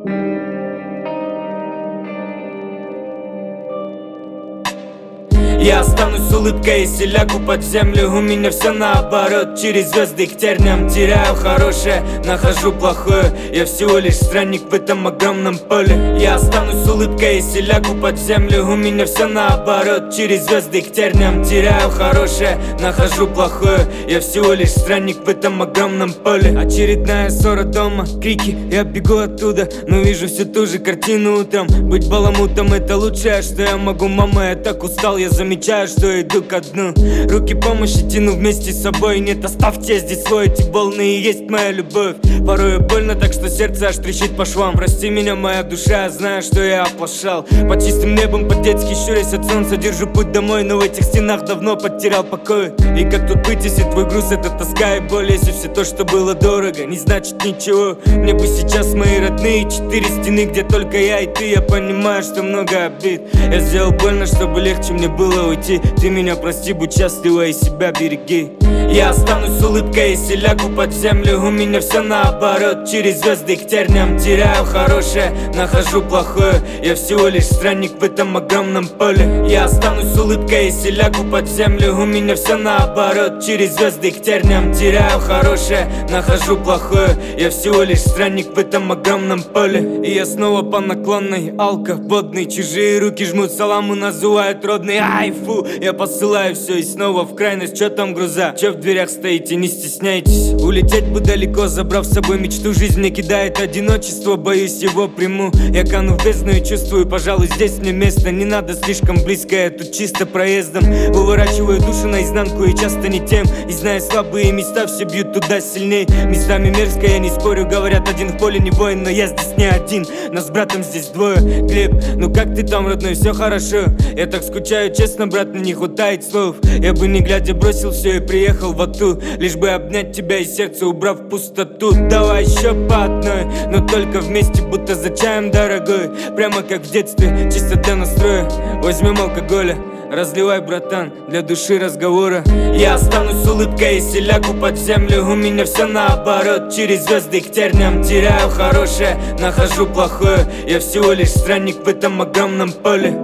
Я останусь с улыбкой, если лягу под землю. У меня все наоборот, через звезды к терниям. Теряю хорошее, нахожу плохое. Я всего лишь странник в этом огромном поле. Я останусь с улыбкой, если лягу под землю. У меня все наоборот, через звезды к терниям. Теряю хорошее, нахожу плохое. Я всего лишь странник в этом огромном поле. Очередная ссора дома, крики, я бегу оттуда, но вижу всю ту же картину утром. Быть баламутом — это лучшее, что я могу. Мама, я так устал, я замечаю, что иду ко дну. Руки помощи тяну вместе с собой. Нет, оставьте здесь свой, эти волны и есть моя любовь. Порой больно так, что сердце аж трещит по швам. Прости меня, моя душа, знаю, что я оплошал. Под чистым небом, по-детски щурясь от солнца, держу путь домой, но в этих стенах давно потерял покой. И как тут быть, если твой груз — это тоска и боль? Если все то, что было дорого, не значит ничего. Мне бы сейчас мои родные 4 стены, где только я и ты. Я понимаю, что много обид. Я сделал больно, чтобы легче мне было уйти. Ты меня прости, будь счастлива и себя береги. Я останусь с улыбкой, если лягу под землю. У меня все наоборот, через звезды к терниям. Теряю хорошее, нахожу плохое. Я всего лишь странник в этом огромном поле. Я останусь с улыбкой, если лягу под землю. У меня все наоборот, через звезды к терниям. Теряю хорошее, нахожу плохое. Я всего лишь странник в этом огромном поле. И я снова по наклонной, алко водный. Чужие руки жмут саламу, называют родный. Ай, фу, я посылаю все и снова в крайность. Чё там груза? Чё в дверях стоите? Не стесняйтесь. Улететь бы далеко, забрав с собой мечту. Жизнь мне кидает одиночество, боюсь его приму. Я кану в бездну и чувствую, пожалуй, здесь мне место. Не надо слишком близко, я тут чисто проездом. Выворачиваю душу наизнанку и часто не тем. И зная слабые места, все бьют туда сильней. Местами мерзко, я не спорю, говорят, один в поле не воин. Но я здесь не один, нас с братом здесь двое. Глеб, ну как ты там, родной, все хорошо? Я так скучаю, честно, брат, мне не хватает слов. Я бы не глядя бросил все и приехал в Ату, лишь бы обнять тебя и сердце убрав пустоту. Давай еще по одной, но только вместе, будто за чаем, дорогой. Прямо как в детстве, чисто для настроя. Возьмем алкоголя, разливай, братан, для души разговора. Я останусь с улыбкой, если лягу под землю. У меня все наоборот, через звезды к терниям. Теряю хорошее, нахожу плохое. Я всего лишь странник в этом огромном поле.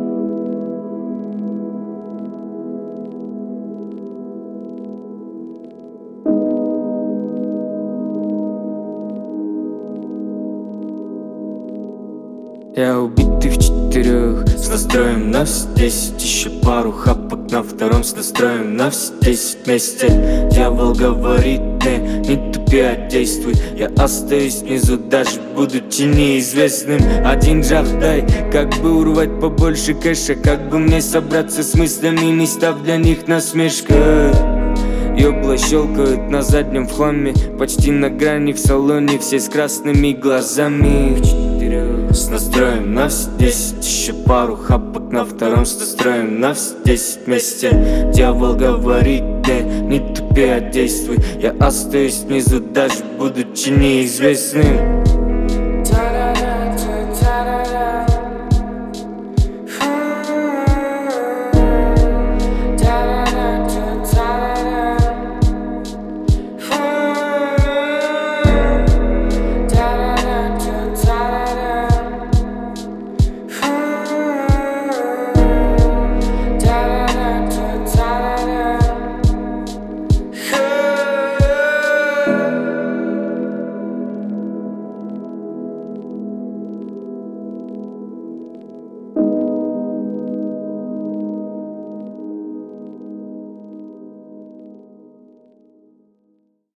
Я убитый в 4, с настроем на все 10. Еще пару хапок на втором, с настроем на все 10 вместе. Дьявол говорит мне, не тупи, а действуй. Я остаюсь внизу, даже будучи неизвестным. Один жах дай, как бы урвать побольше кэша. Как бы мне собраться с мыслями, не став для них насмешкой. Ёбла щелкают на заднем в хламе, почти на грани в салоне, все с красными глазами. С настроем на все 10, еще пару хапок на втором, с настроем на все 10 вместе. Дьявол говорит мне, не тупи, а действуй. Я остаюсь внизу, даже будучи неизвестным.